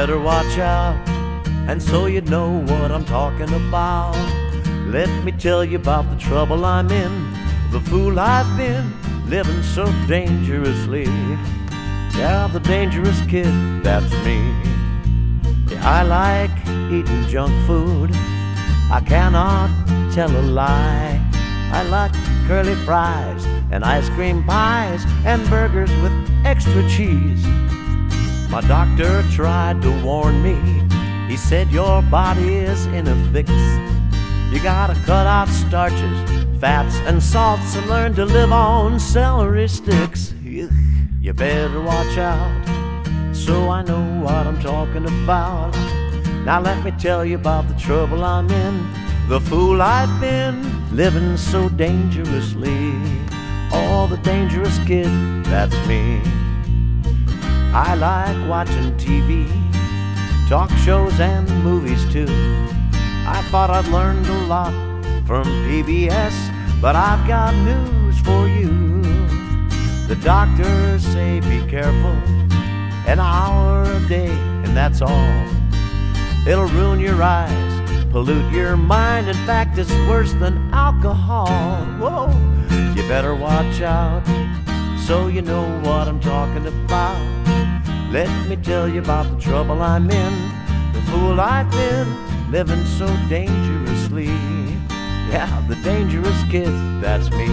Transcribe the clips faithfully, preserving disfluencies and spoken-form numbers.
better watch out, and so you know what I'm talking about. Let me tell you about the trouble I'm in, the fool I've been, living so dangerously. Yeah, the dangerous kid, that's me. Yeah, I like eating junk food, I cannot tell a lie. I like curly fries and ice cream pies and burgers with extra cheese. My doctor tried to warn me. He said your body is in a fix. You gotta cut out starches, fats and salts, and learn to live on celery sticks. You better watch out, so I know what I'm talking about. Now let me tell you about the trouble I'm in, the fool I've been, living so dangerously. Oh, the dangerous kid, that's me. I like watching T V, talk shows and movies too. I thought I'd learned a lot from P B S, but I've got news for you. The doctors say be careful, an hour a day, and that's all. It'll ruin your eyes, pollute your mind. In fact, it's worse than alcohol. Whoa, you better watch out, so you know what I'm talking about. Let me tell you about the trouble I'm in, the fool I've been, living so dangerously. Yeah, the dangerous kid, that's me.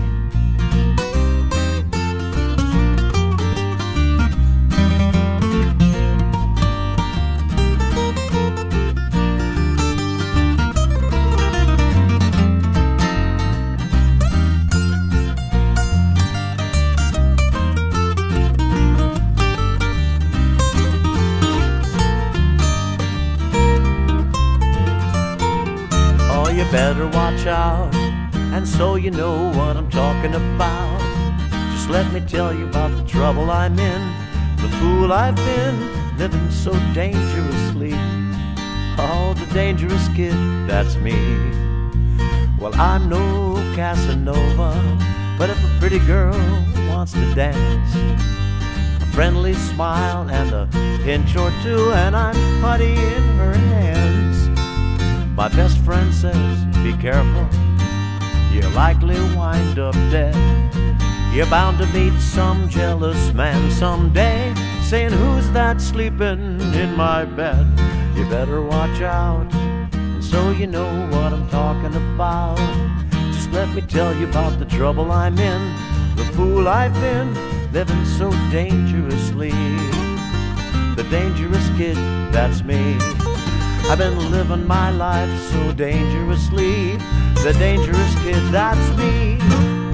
You better watch out, and so you know what I'm talking about. Just let me tell you about the trouble I'm in, the fool I've been, living so dangerously. Oh, the dangerous kid, that's me. Well, I'm no Casanova, but if a pretty girl wants to dance, a friendly smile and a pinch or two, and I'm putty in her hands. My best friend says, be careful, you'll likely wind up dead. You're bound to meet some jealous man someday, saying, who's that sleeping in my bed? You better watch out, and so you know what I'm talking about. Just let me tell you about the trouble I'm in, the fool I've been, living so dangerously. The dangerous kid, that's me. I've been living my life so dangerously. The dangerous kid, that's me.